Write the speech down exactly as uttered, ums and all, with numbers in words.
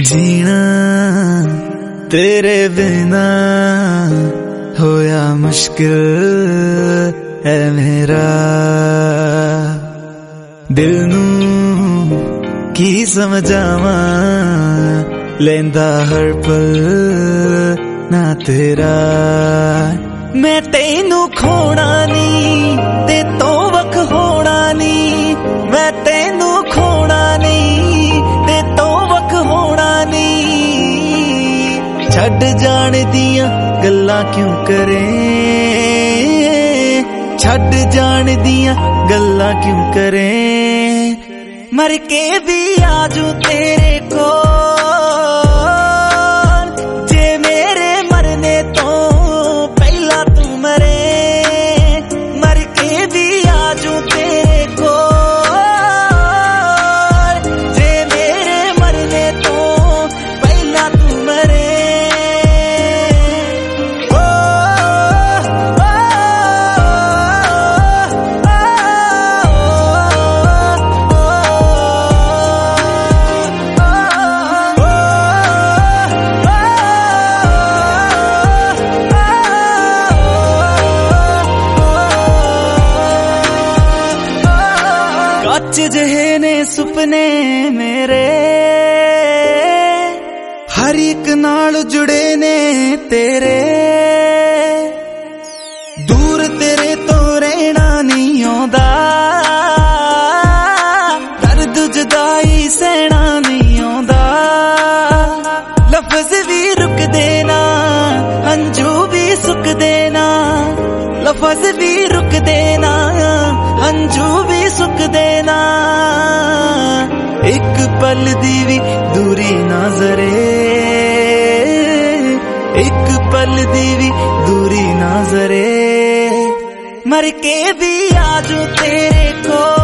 जीना तेरे बिना होया मुश्किल है मेरा, दिल नू की समझावा लेंदा हर पल ना तेरा। मैं तेनू खोना नी ते तो वख होना नी, मैं तेनू खोना नी ते तो वख होना नी। छड़ जान दियां गल्लां क्यों करें, छड़ जान दियां गल्लां क्यों करें, मर के भी आजू तेरे को। जे मेरे मरने तो पहला तू मरे, मर के भी आजू तेरे को। जे मेरे मरने तो पहला तू मरे। ओ, ओ, कच्च जहे ने सुपने मेरे, हर एक नाल जुड़े ने तेरे। दूर तेरे तो रहना नहीं आउंदा, दर्द जुदाई सहना नहीं आउंदा। लफ्ज भी रुक देना, हंझू भी सुक देना, लफ्ज भी रुक देना, हंझू भी सुक देना। एक पल दी भी दूरी ना जरे, एक पल दी भी दूरी ना जरे, मर के भी आजू तेरे को।